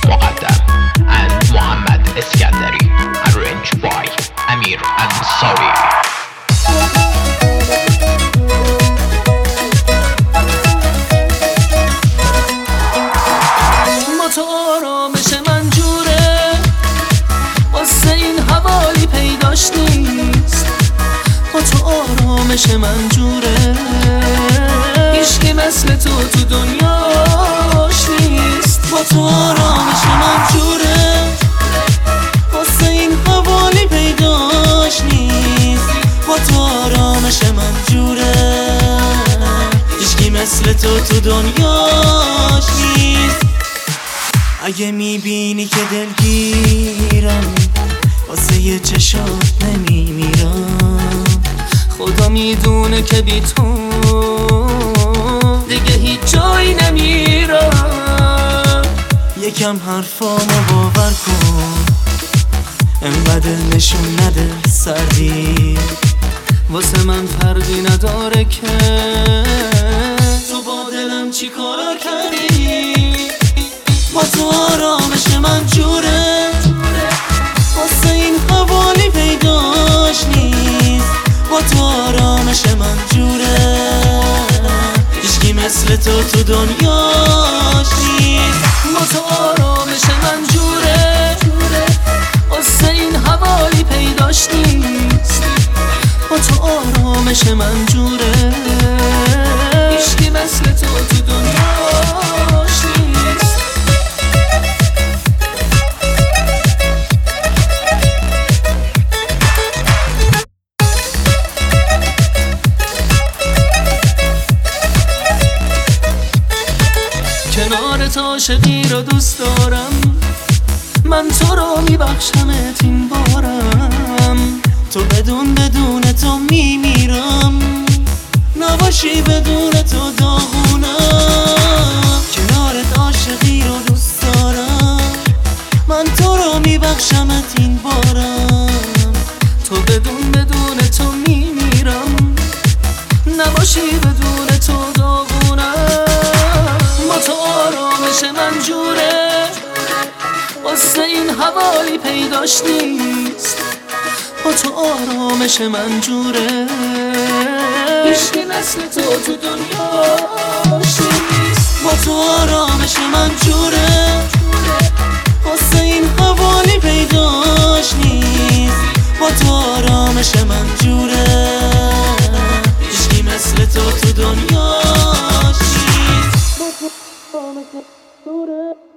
مقدم and محمد اسکندری arranged by امیر انصاری. با تو آرامش من جوره، واسه این حوالی پیداش نیست. با تو آرامش من جوره، هیچکی مثل تو دنیاش نیست. با تو آرامش من جوره، واسه این حوالی پیداش نیست. با تو آرامش من جوره، هیچکی مثل تو دنیاش نیست. اگه میبینی که دلگیرم، واسه یه چشات نمیمیرم. خدا میدونه که بی تو دیگه هیچ جایی نمیرم. یکم حرفامو باور کن، انقدر نشون نده سردی. واسه من فرقی نداره که تو با دلم چی کارا کردی. با تو آرامش من جوره، واسه این حوالی پیداش نیست. با تو آرامش من جوره، هیچکی مثل تو دنیاش نیست. با تو آرامش من جوره، واسه این حوالی پیداش نیست. با تو آرامش من جوره، هیچکی مثل تو دنیاش نیست. کنارت عاشقی رو دوست دارم، من تو رو میبخشمت این بارم. تو بدون تو میمیرم، نباشی بدون تو داغونم. کنارت عاشقی رو دوست دارم، من تو رو میبخشمت این بارم. تو بدون تو میمیرم، نباشی بدون تو داغونم. با تو آرامش من جوره، واسه این حوالی پیداش نیست. با تو آرامش من جوره، هیچکی مثل تو دنیاش نیست. با تو آرامش من جوره، واسه این حوالی پیداش نیست. با تو آرامش من جوره، هیچکی مثل تو دنیاش نیست. با تو آرامش من جوره.